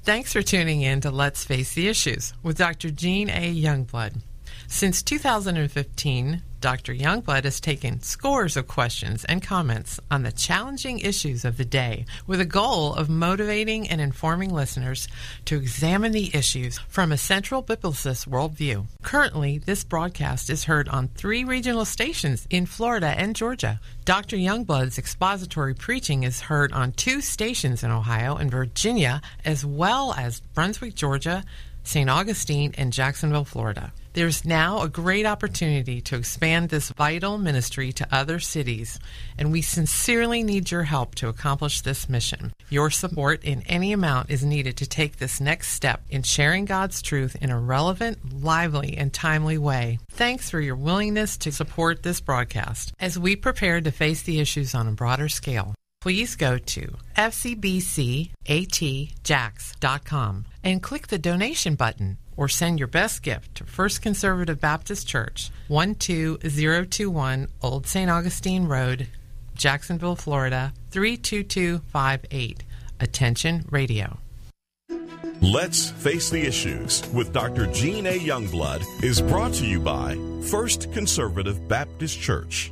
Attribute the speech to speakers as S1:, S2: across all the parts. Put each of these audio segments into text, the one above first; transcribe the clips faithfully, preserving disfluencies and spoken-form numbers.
S1: Thanks for tuning in to Let's Face the Issues with Doctor Jean A. Youngblood. Since two thousand fifteen, Doctor Youngblood has taken scores of questions and comments on the challenging issues of the day with a goal of motivating and informing listeners to examine the issues from a central biblicist worldview. Currently, this broadcast is heard on three regional stations in Florida and Georgia. Doctor Youngblood's expository preaching is heard on two stations in Ohio and Virginia, as well as Brunswick, Georgia, Saint Augustine, and Jacksonville, Florida. There's now a great opportunity to expand this vital ministry to other cities, and we sincerely need your help to accomplish this mission. Your support in any amount is needed to take this next step in sharing God's truth in a relevant, lively, and timely way. Thanks for your willingness to support this broadcast as we prepare to face the issues on a broader scale. Please go to f c b c a t jax dot com and click the donation button, or send your best gift to First Conservative Baptist Church, one two zero two one Old Saint Augustine Road, Jacksonville, Florida, three two two five eight. Attention Radio.
S2: Let's Face the Issues with Doctor Jean A. Youngblood is brought to you by First Conservative Baptist Church.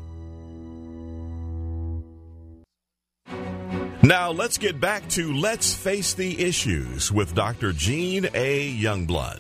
S2: Now let's get back to Let's Face the Issues with Doctor Jean A. Youngblood.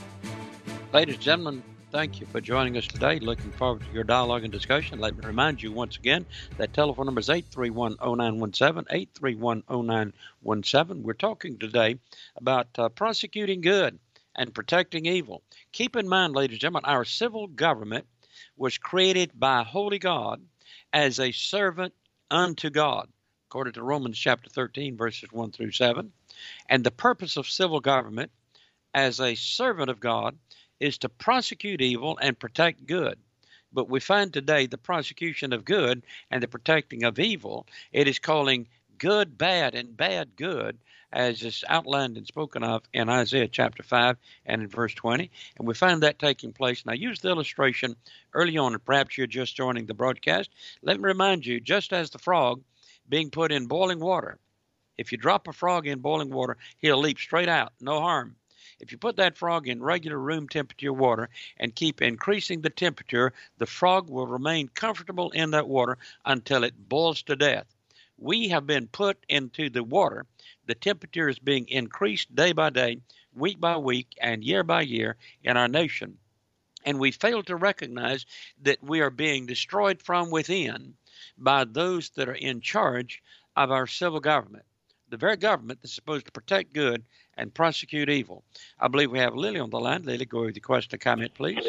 S3: Ladies and gentlemen, thank you for joining us today. Looking forward to your dialogue and discussion. Let me remind you once again that telephone number is eight three one, zero nine one seven, eight three one, zero nine one seven. We're talking today about uh, prosecuting good and protecting evil. Keep in mind, ladies and gentlemen, our civil government was created by a holy God as a servant unto God, according to Romans chapter thirteen, verses one through seven. And the purpose of civil government as a servant of God is to prosecute evil and protect good. But we find today the prosecution of good and the protecting of evil, it is calling good bad and bad good, as is outlined and spoken of in Isaiah chapter five and in verse twenty. And we find that taking place. And I used the illustration early on, and perhaps you're just joining the broadcast. Let me remind you, just as the frog being put in boiling water, if you drop a frog in boiling water, he'll leap straight out, no harm. If you put that frog in regular room temperature water and keep increasing the temperature, the frog will remain comfortable in that water until it boils to death. We have been put into the water. The temperature is being increased day by day, week by week, and year by year in our nation. And we fail to recognize that we are being destroyed from within by those that are in charge of our civil government, the very government that's supposed to protect good and prosecute evil. I believe we have Lily on the line. Lily, go with your question or comment, please.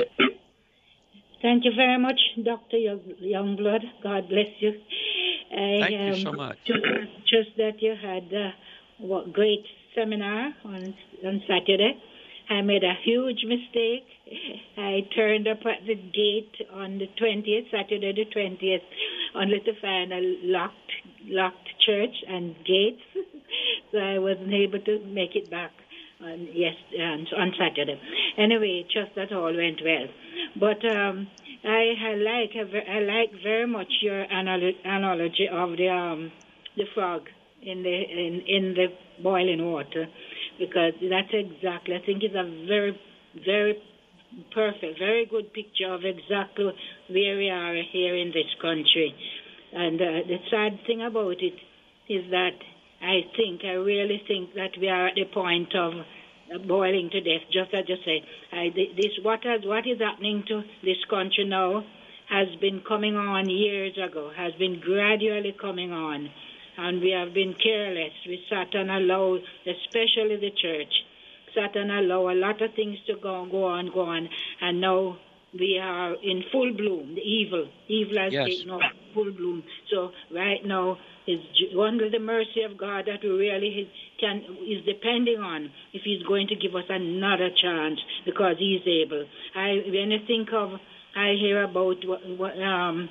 S4: Thank you very much, Doctor Youngblood. God bless you. I,
S3: Thank
S4: um,
S3: you so much.
S4: Just, just that you had a what, great seminar on, on Saturday. I made a huge mistake. I turned up at the gate on the twentieth, Saturday the twentieth, only to find a locked locked church and gates. So I wasn't able to make it back on, yes, on, on Saturday. Anyway, just that all went well. But um, I, I like I like very much your analo- analogy of the um, the frog in the in, in the boiling water, because that's exactly, I think it's a very, very perfect, very good picture of exactly where we are here in this country. And uh, the sad thing about it is that I think, I really think that we are at the point of boiling to death. Just as you say, I, this what has what is happening to this country now has been coming on years ago, has been gradually coming on. And we have been careless. We sat and allowed, especially the church, sat and allowed a lot of things to go, go on, go on. And now we are in full bloom, the evil. Evil has
S3: Yes.
S4: taken off full bloom. So right now, it's only the mercy of God that we really can is depending on if He's going to give us another chance, because He's able. I when you think of, I hear about um,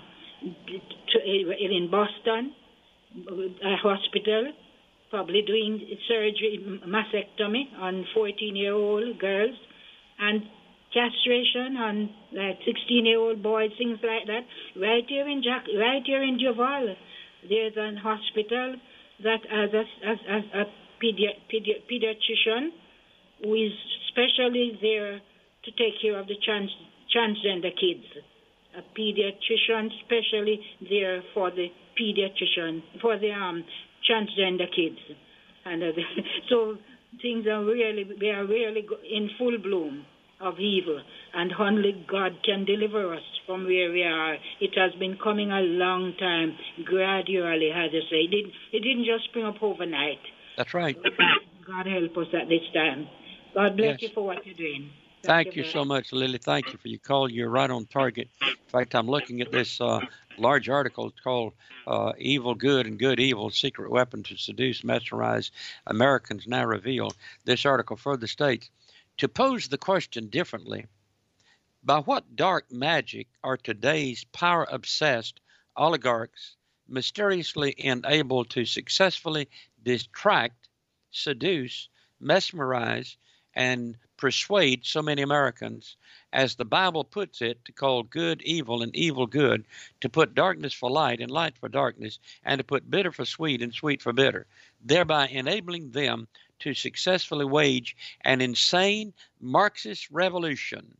S4: in Boston, a hospital probably doing surgery, mastectomy on fourteen-year-old girls, and castration on like sixteen-year-old boys, things like that. Right here in Jack, right here in Duval, there's an hospital that has a, as, as a pedi- pedi- pediatrician who is specially there to take care of the trans- transgender kids. A pediatrician specially there for the pediatrician, for the um, transgender kids. And uh, so things are really, they are really in full bloom of evil, and only God can deliver us from where we are. It has been coming a long time, gradually, as I say. It didn't, it didn't just spring up overnight.
S3: That's right.
S4: God help us at this time. God bless
S3: Yes.
S4: you for what you're doing.
S3: Thank, Thank
S4: you
S3: you so much, Lily. Thank you for your call. You're right on target. In fact, I'm looking at this uh, large article called uh, Evil Good and Good Evil, Secret Weapon to Seduce, Mesmerize Americans Now Revealed. This article further states, to pose the question differently, by what dark magic are today's power-obsessed oligarchs mysteriously enabled to successfully distract, seduce, mesmerize, and persuade so many Americans, as the Bible puts it, to call good evil and evil good, to put darkness for light and light for darkness, and to put bitter for sweet and sweet for bitter, thereby enabling them to successfully wage an insane Marxist revolution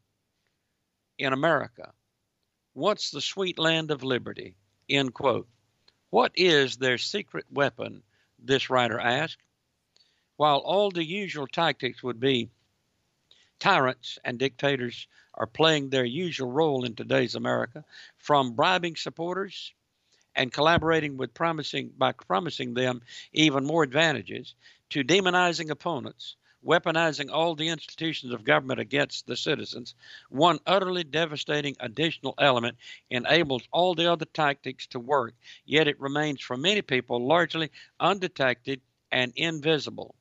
S3: in America, once the sweet land of liberty, end quote. What is their secret weapon, this writer asked? While all the usual tactics would be, tyrants and dictators are playing their usual role in today's America, from bribing supporters and collaborating with promising by promising them even more advantages, to demonizing opponents, weaponizing all the institutions of government against the citizens. One utterly devastating additional element enables all the other tactics to work, yet it remains for many people largely undetected and invisible.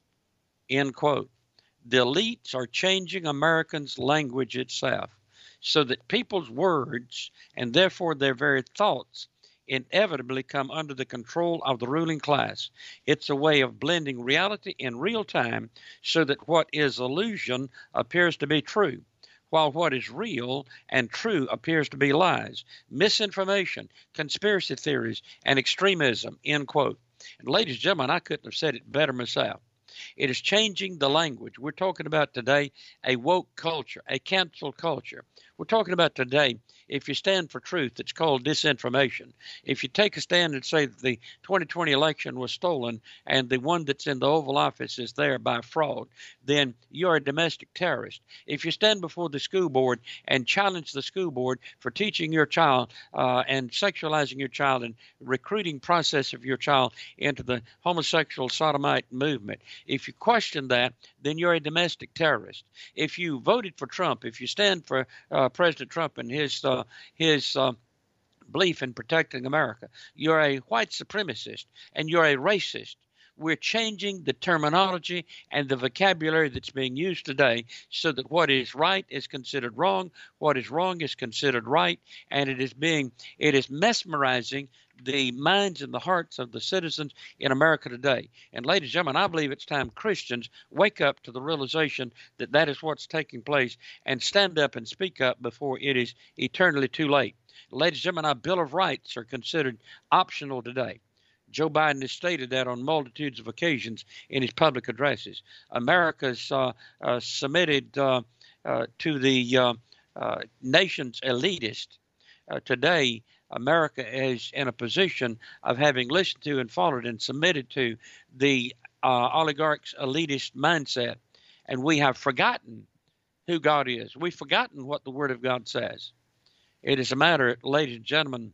S3: End quote. The elites are changing Americans' language itself, so that people's words, and therefore their very thoughts, inevitably come under the control of the ruling class. It's a way of blending reality in real time, so that what is illusion appears to be true, while what is real and true appears to be lies, misinformation, conspiracy theories, and extremism, end quote. And ladies and gentlemen, I couldn't have said it better myself. It is changing the language. We're talking about today a woke culture, a cancel culture. We're talking about today, if you stand for truth, it's called disinformation. If you take a stand and say that the twenty twenty election was stolen and the one that's in the Oval Office is there by fraud, then you're a domestic terrorist. If you stand before the school board and challenge the school board for teaching your child uh, and sexualizing your child and recruiting process of your child into the homosexual sodomite movement, if you question that, then you're a domestic terrorist. If you voted for Trump, if you stand for uh, President Trump and his uh, his uh, belief in protecting America, you're a white supremacist and you're a racist. We're changing the terminology and the vocabulary that's being used today, so that what is right is considered wrong, what is wrong is considered right, and it is being it is mesmerizing the minds and the hearts of the citizens in America today. And ladies and gentlemen, I believe it's time Christians wake up to the realization that that is what's taking place, and stand up and speak up before it is eternally too late. Ladies and gentlemen, our Bill of Rights are considered optional today. Joe Biden has stated that on multitudes of occasions in his public addresses. America's uh, uh, submitted uh, uh, to the uh, uh, nation's elitist. Uh, today, America is in a position of having listened to and followed and submitted to the uh, oligarchs' elitist mindset. And we have forgotten who God is. We've forgotten what the Word of God says. It is a matter, ladies and gentlemen,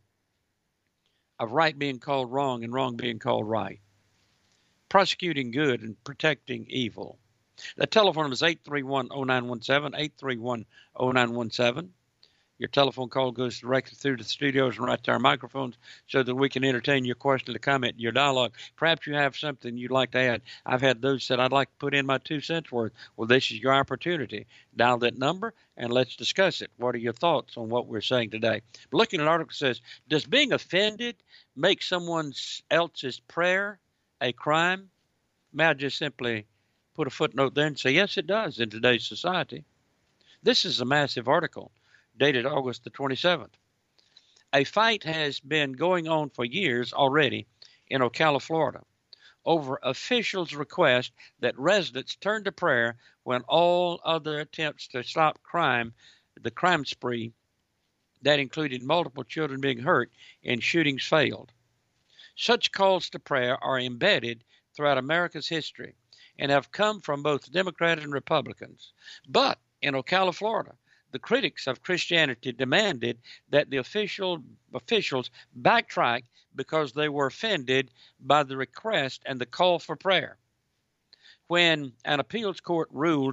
S3: of right being called wrong and wrong being called right. Prosecuting good and protecting evil. The telephone number is eight three one, oh nine one seven, eight three one, oh nine one seven. Your telephone call goes directly through to the studios and right to our microphones, so that we can entertain your question, or comment, your dialogue. Perhaps you have something you'd like to add. I've had those said, I'd like to put in my two cents worth. Well, this is your opportunity. Dial that number and let's discuss it. What are your thoughts on what we're saying today? Looking at an article says, does being offended make someone else's prayer a crime? May I just simply put a footnote there and say, yes, it does in today's society. This is a massive article dated August the twenty-seventh. A fight has been going on for years already in Ocala, Florida, over officials' request that residents turn to prayer when all other attempts to stop crime, the crime spree that included multiple children being hurt in shootings, failed. Such calls to prayer are embedded throughout America's history and have come from both Democrats and Republicans. But in Ocala, Florida, the critics of Christianity demanded that the official officials backtrack because they were offended by the request and the call for prayer. When an appeals court ruled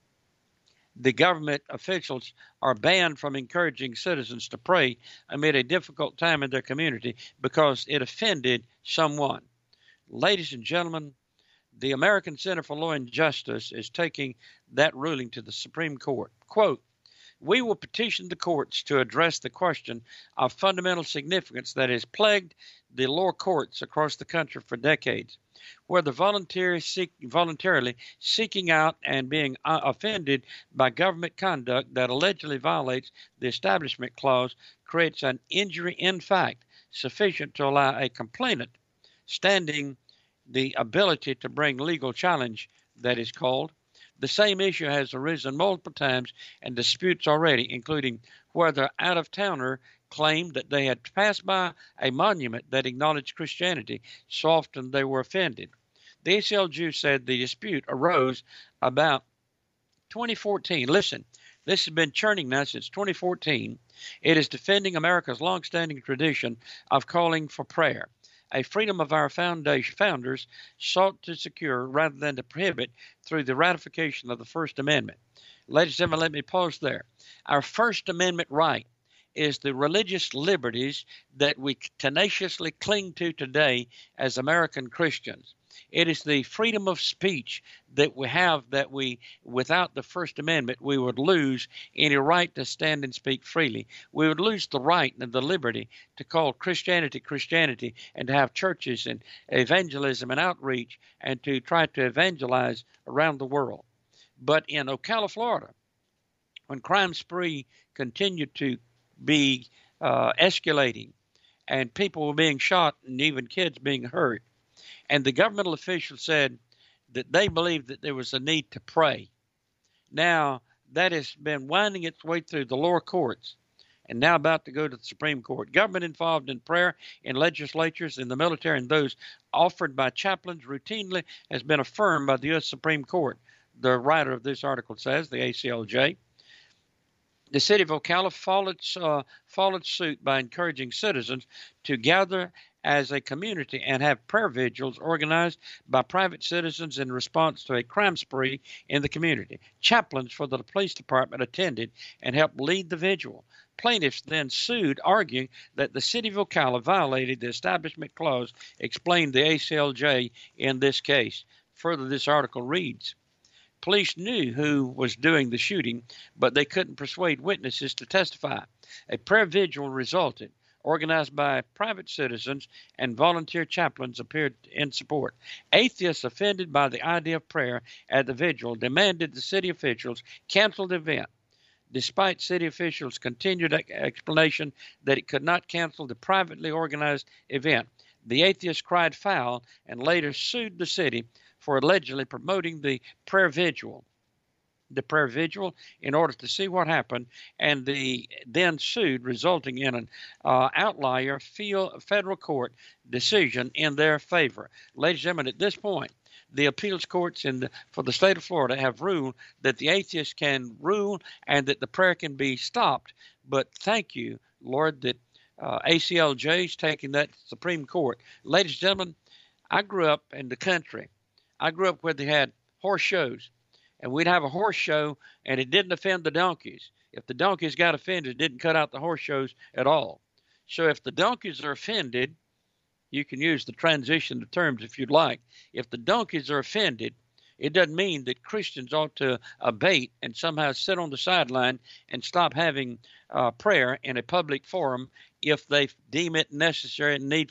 S3: the government officials are banned from encouraging citizens to pray amid a difficult time in their community because it offended someone. Ladies and gentlemen, the American Center for Law and Justice is taking that ruling to the Supreme Court. Quote, "We will petition the courts to address the question of fundamental significance that has plagued the lower courts across the country for decades, whether voluntarily, seek, voluntarily seeking out and being uh, offended by government conduct that allegedly violates the Establishment Clause creates an injury in fact sufficient to allow a complainant standing the ability to bring legal challenge that is called. The same issue has arisen multiple times in disputes already, including whether out-of-towner claimed that they had passed by a monument that acknowledged Christianity, so often they were offended. The A C L U said the dispute arose about twenty fourteen. Listen, this has been churning now since twenty fourteen. It is defending America's longstanding tradition of calling for prayer, a freedom of our foundation founders sought to secure rather than to prohibit through the ratification of the First Amendment. Ladies and gentlemen, let me pause there. Our First Amendment right is the religious liberties that we tenaciously cling to today as American Christians. It is the freedom of speech that we have that we, without the First Amendment, we would lose any right to stand and speak freely. We would lose the right and the liberty to call Christianity Christianity and to have churches and evangelism and outreach and to try to evangelize around the world. But in Ocala, Florida, when crime spree continued to be uh, escalating and people were being shot and even kids being hurt, and the governmental officials said that they believed that there was a need to pray. Now, that has been winding its way through the lower courts and now about to go to the Supreme Court. Government involved in prayer in legislatures, in the military, and those offered by chaplains routinely has been affirmed by the U S Supreme Court. The writer of this article says, the A C L J. The city of Ocala followed, uh, followed suit by encouraging citizens to gather as a community and have prayer vigils organized by private citizens in response to a crime spree in the community. Chaplains for the police department attended and helped lead the vigil. Plaintiffs then sued, arguing that the city of Ocala violated the Establishment Clause, explained the A C L J in this case. Further, this article reads, police knew who was doing the shooting, but they couldn't persuade witnesses to testify. A prayer vigil resulted, organized by private citizens and volunteer chaplains appeared in support. Atheists offended by the idea of prayer at the vigil demanded the city officials cancel the event. Despite city officials' continued explanation that it could not cancel the privately organized event, the atheists cried foul and later sued the city for allegedly promoting the prayer vigil. The prayer vigil in order to see what happened, and the then sued, resulting in an uh, outlier federal court decision in their favor. Ladies and gentlemen, at this point, the appeals courts in the, for the state of Florida have ruled that the atheists can rule and that the prayer can be stopped. But thank you, Lord, that uh, A C L J is taking that to the Supreme Court. Ladies and gentlemen, I grew up in the country. I grew up where they had horse shows. And we'd have a horse show, and it didn't offend the donkeys. If the donkeys got offended, it didn't cut out the horse shows at all. So if the donkeys are offended, you can use the transition of terms if you'd like. If the donkeys are offended, it doesn't mean that Christians ought to abate and somehow sit on the sideline and stop having uh, prayer in a public forum if they deem it necessary and needful.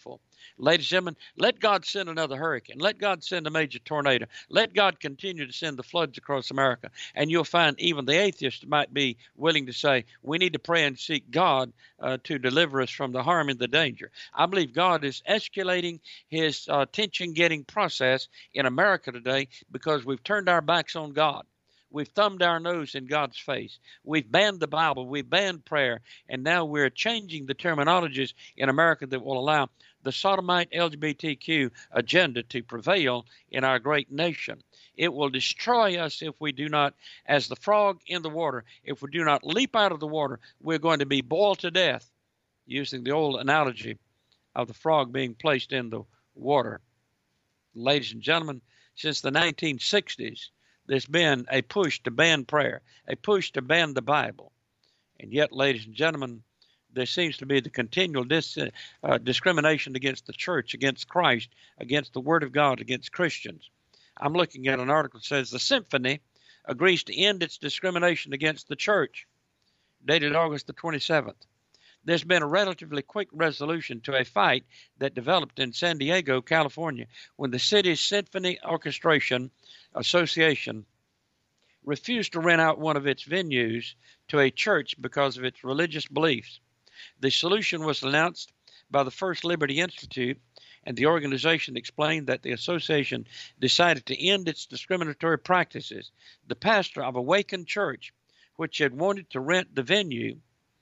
S3: Ladies and gentlemen, let God send another hurricane. Let God send a major tornado. Let God continue to send the floods across America. And you'll find even the atheists might be willing to say, we need to pray and seek God uh, to deliver us from the harm and the danger. I believe God is escalating his uh, tension-getting process in America today because we've turned our backs on God. We've thumbed our nose in God's face. We've banned the Bible. We've banned prayer. And now we're changing the terminologies in America that will allow the sodomite L G B T Q agenda to prevail in our great nation. It will destroy us if we do not, as the frog in the water, if we do not leap out of the water, we're going to be boiled to death, using the old analogy of the frog being placed in the water. Ladies and gentlemen, since the nineteen sixties, there's been a push to ban prayer, a push to ban the Bible. And yet, ladies and gentlemen, there seems to be the continual dis, uh, discrimination against the church, against Christ, against the Word of God, against Christians. I'm looking at an article that says the Symphony agrees to end its discrimination against the church, dated August the twenty-seventh. There's been a relatively quick resolution to a fight that developed in San Diego, California, when the city's Symphony Orchestration Association refused to rent out one of its venues to a church because of its religious beliefs. The solution was announced by the First Liberty Institute, and the organization explained that the association decided to end its discriminatory practices. The pastor of Awakened Church, which had wanted to rent the venue,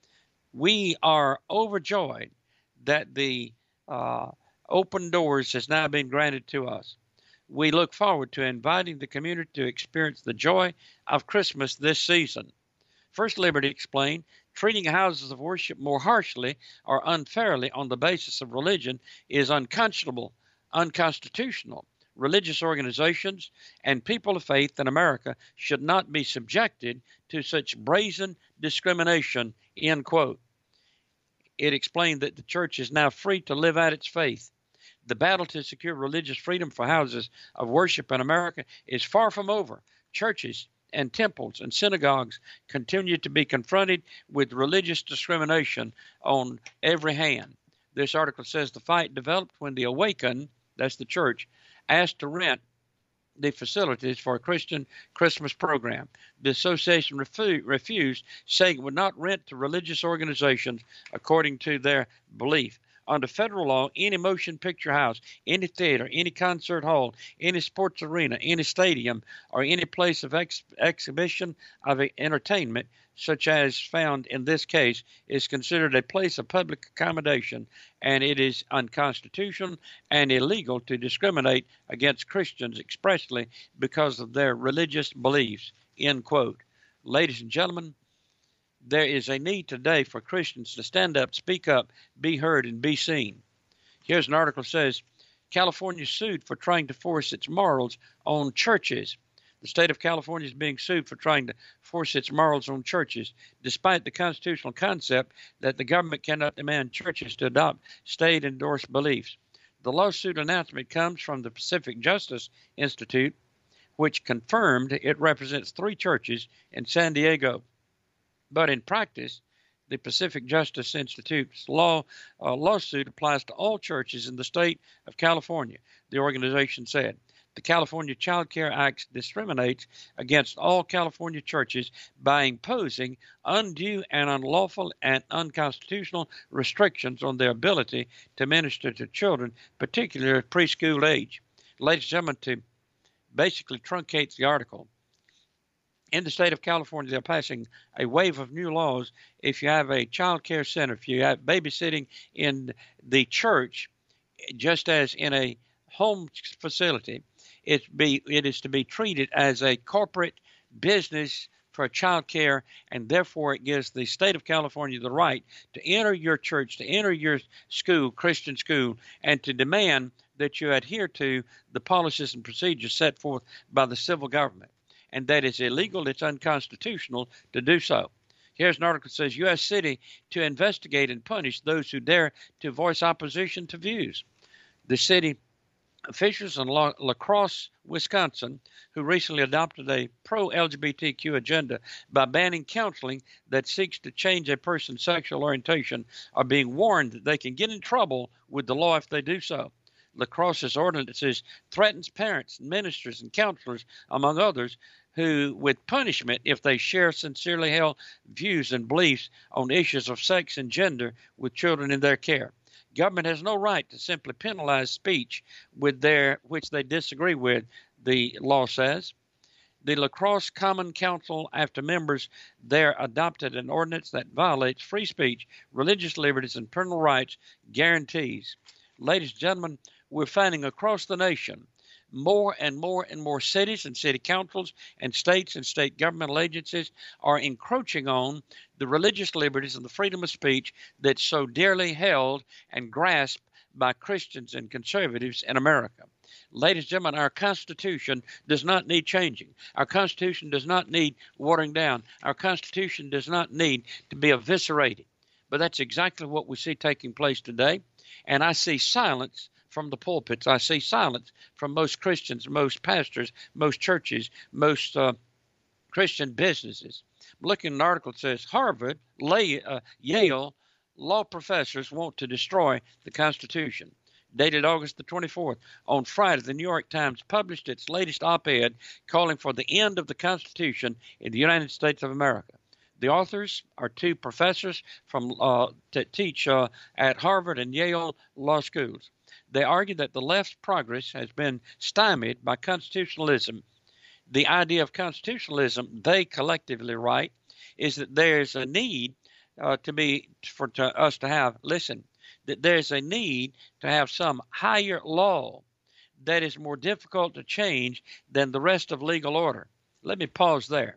S3: we are overjoyed that the uh, open doors has now been granted to us. We look forward to inviting the community to experience the joy of Christmas this season. First Liberty explained, treating houses of worship more harshly or unfairly on the basis of religion is unconscionable, unconstitutional. Religious organizations and people of faith in America should not be subjected to such brazen discrimination, end quote. It explained that the church is now free to live out its faith. The battle to secure religious freedom for houses of worship in America is far from over. Churches and temples and synagogues continue to be confronted with religious discrimination on every hand. This article says the fight developed when the Awaken, that's the church, asked to rent the facilities for a Christian Christmas program. The association refu- refused, saying it would not rent to religious organizations according to their belief. Under federal law, any motion picture house, any theater, any concert hall, any sports arena, any stadium, or any place of ex- exhibition of entertainment, such as found in this case, is considered a place of public accommodation, and it is unconstitutional and illegal to discriminate against Christians expressly because of their religious beliefs, end quote. Ladies and gentlemen, there is a need today for Christians to stand up, speak up, be heard, and be seen. Here's an article that says, California sued for trying to force its morals on churches. The state of California is being sued for trying to force its morals on churches, despite the constitutional concept that the government cannot demand churches to adopt state-endorsed beliefs. The lawsuit announcement comes from the Pacific Justice Institute, which confirmed it represents three churches in San Diego. But in practice, the Pacific Justice Institute's law uh, lawsuit applies to all churches in the state of California, the organization said. The California Child Care Act discriminates against all California churches by imposing undue and unlawful and unconstitutional restrictions on their ability to minister to children, particularly at preschool age. Ladies and gentlemen, to basically truncate the article, in the state of California, they're passing a wave of new laws. If you have a child care center, if you have babysitting in the church, just as in a home facility, it be it is to be treated as a corporate business for child care, and therefore it gives the state of California the right to enter your church, to enter your school, Christian school, and to demand that you adhere to the policies and procedures set forth by the civil government. And that is illegal, it's unconstitutional to do so. Here's an article that says U S city to investigate and punish those who dare to voice opposition to views. The city Officials in La, La Crosse, Wisconsin, who recently adopted a pro-L G B T Q agenda by banning counseling that seeks to change a person's sexual orientation, are being warned that they can get in trouble with the law if they do so. La Crosse's ordinances threatens parents, ministers, and counselors, among others, who with punishment if they share sincerely held views and beliefs on issues of sex and gender with children in their care. Government has no right to simply penalize speech with their which they disagree with, the law says. The La Crosse Common Council, after members there adopted an ordinance that violates free speech, religious liberties, and parental rights guarantees. Ladies and gentlemen, we're finding across the nation more and more and more cities and city councils and states and state governmental agencies are encroaching on the religious liberties and the freedom of speech that's so dearly held and grasped by Christians and conservatives in America. Ladies and gentlemen, our Constitution does not need changing. Our Constitution does not need watering down. Our Constitution does not need to be eviscerated. But that's exactly what we see taking place today. And I see silence from the pulpits. I see silence from most Christians, most pastors, most churches, most uh, Christian businesses. I'm looking at an article that says Harvard, Lay, uh, Yale law professors want to destroy the Constitution. Dated August the twenty-fourth. On Friday, the New York Times published its latest op-ed calling for the end of the Constitution in the United States of America. The authors are two professors from uh, that teach uh, at Harvard and Yale law schools. They argue that the left's progress has been stymied by constitutionalism. The idea of constitutionalism, they collectively write, is that there's a need uh, to be for to us to have, listen, that there's a need to have some higher law that is more difficult to change than the rest of legal order. Let me pause there.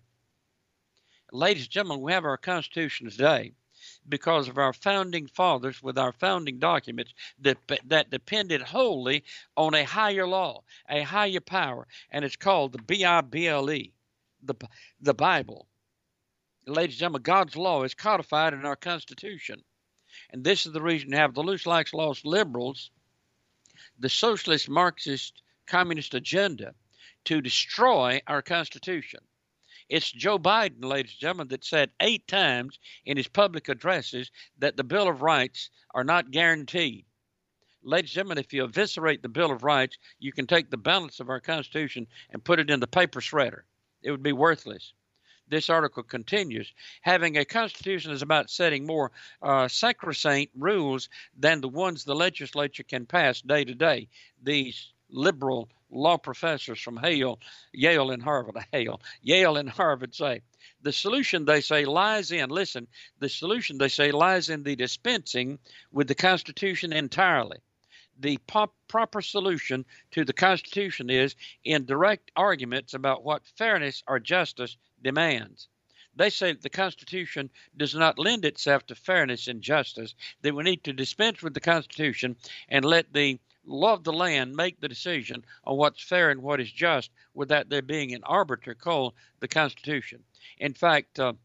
S3: Ladies and gentlemen, we have our Constitution today because of our founding fathers with our founding documents that, that depended wholly on a higher law, a higher power, and it's called the B I B L E, the, the Bible. Ladies and gentlemen, God's law is codified in our Constitution. And this is the reason you have the loose likes laws liberals, the socialist, Marxist, communist agenda to destroy our Constitution. It's Joe Biden, ladies and gentlemen, that said eight times in his public addresses that the Bill of Rights are not guaranteed. Ladies and gentlemen, if you eviscerate the Bill of Rights, you can take the balance of our Constitution and put it in the paper shredder. It would be worthless. This article continues, having a Constitution is about setting more uh, sacrosanct rules than the ones the legislature can pass day to day. These liberal law professors from Yale, Yale and Harvard, Yale, Yale and Harvard say. The solution, they say, lies in, listen, the solution, they say, lies in the dispensing with the Constitution entirely. The pop, proper solution to the Constitution is in direct arguments about what fairness or justice demands. They say that the Constitution does not lend itself to fairness and justice, that we need to dispense with the Constitution and let the law of the land make the decision on what's fair and what is just without there being an arbiter called the Constitution. In fact, uh,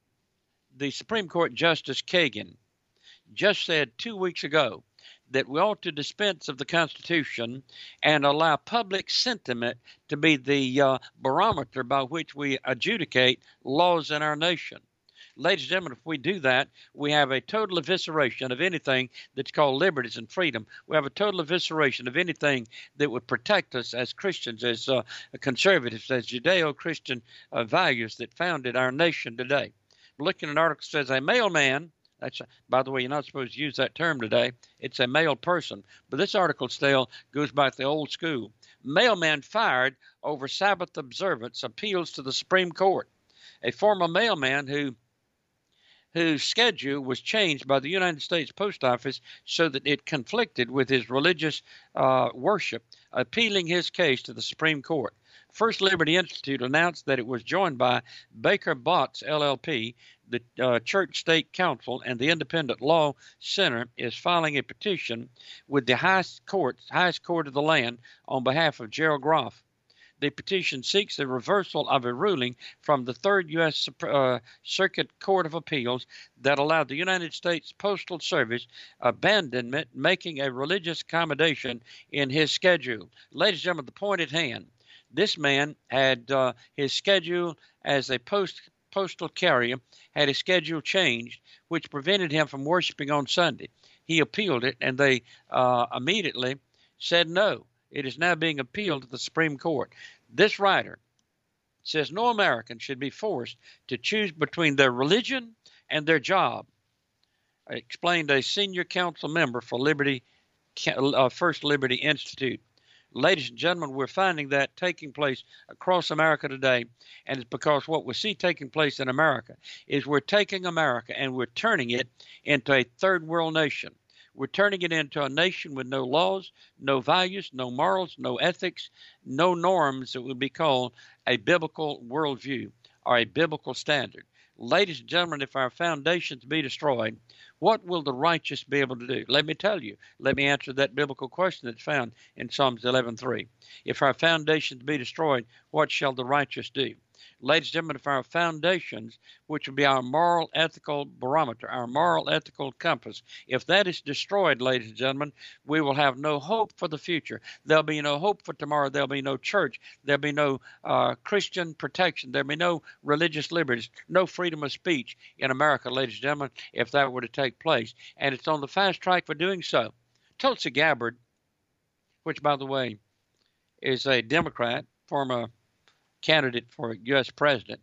S3: the Supreme Court Justice Kagan just said two weeks ago that we ought to dispense of the Constitution and allow public sentiment to be the uh, barometer by which we adjudicate laws in our nation. Ladies and gentlemen, if we do that, we have a total evisceration of anything that's called liberties and freedom. We have a total evisceration of anything that would protect us as Christians, as uh, conservatives, as Judeo-Christian uh, values that founded our nation today. Looking at an article that says a mailman, that's, by the way, you're not supposed to use that term today. It's a male person. But this article still goes back to the old school. Mailman fired over Sabbath observance appeals to the Supreme Court. A former mailman who whose schedule was changed by the United States Post Office so that it conflicted with his religious uh, worship, appealing his case to the Supreme Court. First Liberty Institute announced that it was joined by Baker Botts, L L P, the uh, Church State Council, and the Independent Law Center is filing a petition with the highest court, highest court of the land on behalf of Gerald Groff. The petition seeks the reversal of a ruling from the Third U S Uh, Circuit Court of Appeals that allowed the United States Postal Service abandonment, making a religious accommodation in his schedule. Ladies and gentlemen, the point at hand, this man had uh, his schedule as a post postal carrier, had his schedule changed, which prevented him from worshiping on Sunday. He appealed it, and they uh, immediately said no. It is now being appealed to the Supreme Court. This writer says no American should be forced to choose between their religion and their job, explained a senior council member for Liberty, uh, First Liberty Institute. Ladies and gentlemen, we're finding that taking place across America today, and it's because what we see taking place in America is we're taking America and we're turning it into a third world nation. We're turning it into a nation with no laws, no values, no morals, no ethics, no norms that would be called a biblical worldview or a biblical standard. Ladies and gentlemen, if our foundations be destroyed, what will the righteous be able to do? Let me tell you. Let me answer that biblical question that's found in Psalms eleven three. If our foundations be destroyed, what shall the righteous do? Ladies and gentlemen, if our foundations, which would be our moral ethical barometer, our moral ethical compass, if that is destroyed, ladies and gentlemen, we will have no hope for the future. There'll be no hope for tomorrow. There'll be no church. There'll be no uh, Christian protection. There'll be no religious liberties, no freedom of speech in America, ladies and gentlemen, if that were to take place. And it's on the fast track for doing so. Tulsi Gabbard, which, by the way, is a Democrat, former candidate for U S president,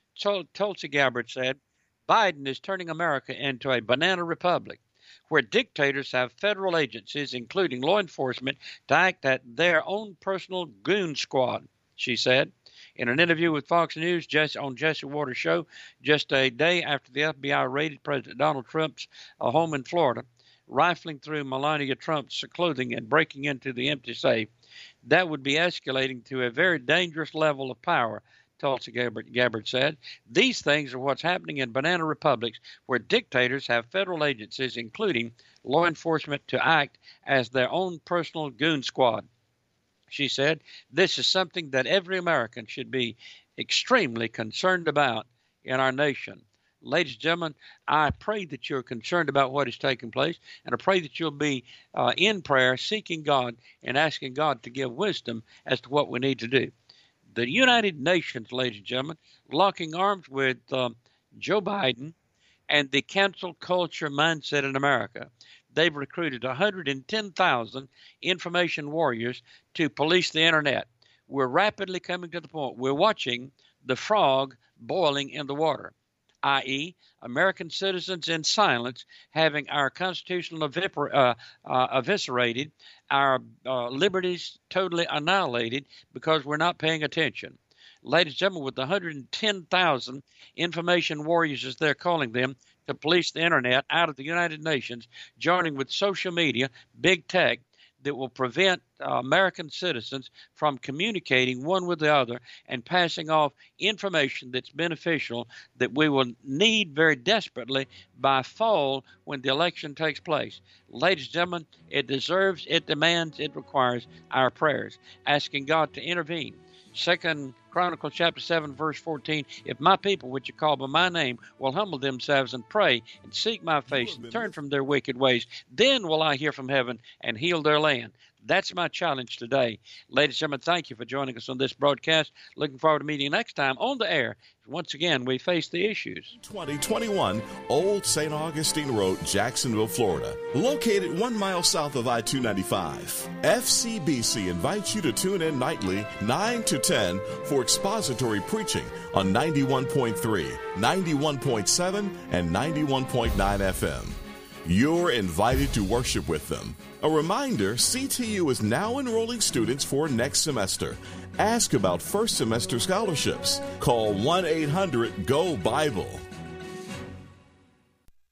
S3: Tulsi Gabbard said, Biden is turning America into a banana republic where dictators have federal agencies, including law enforcement, to act at their own personal goon squad, she said. In an interview with Fox News Jesse, on Jesse Waters' show, just a day after the F B I raided President Donald Trump's uh, home in Florida, rifling through Melania Trump's clothing and breaking into the empty safe, that would be escalating to a very dangerous level of power, Tulsi Gabbard, Gabbard said. These things are what's happening in banana republics where dictators have federal agencies, including law enforcement, to act as their own personal goon squad. She said, this is something that every American should be extremely concerned about in our nation. Ladies and gentlemen, I pray that you're concerned about what is taking place, and I pray that you'll be uh, in prayer, seeking God and asking God to give wisdom as to what we need to do. The United Nations, ladies and gentlemen, locking arms with um, Joe Biden and the cancel culture mindset in America. They've recruited one hundred ten thousand information warriors to police the internet. We're rapidly coming to the point we're watching the frog boiling in the water, that is, American citizens in silence having our constitutional evipor- uh, uh, eviscerated, our uh, liberties totally annihilated because we're not paying attention. Ladies and gentlemen, with the one hundred ten thousand information warriors, as they're calling them, to police the internet out of the United Nations, joining with social media, big tech, that will prevent uh, American citizens from communicating one with the other and passing off information that's beneficial that we will need very desperately by fall when the election takes place. Ladies and gentlemen, it deserves, it demands, it requires our prayers, asking God to intervene. Second Chronicles chapter seven, verse fourteen, if my people, which are called by my name, will humble themselves and pray and seek my face and turn from their wicked ways, then will I hear from heaven and heal their land. That's my challenge today. Ladies and gentlemen, thank you for joining us on this broadcast. Looking forward to meeting you next time on the air. Once again, we face the issues.
S2: twenty twenty-one Old Saint Augustine Road, Jacksonville, Florida. Located one mile south of I two ninety-five. F C B C invites you to tune in nightly, nine to ten, for expository preaching on ninety-one point three, ninety-one point seven, and ninety-one point nine F M. You're invited to worship with them. A reminder, C T U is now enrolling students for next semester. Ask about first semester scholarships. Call one eight hundred G O Bible.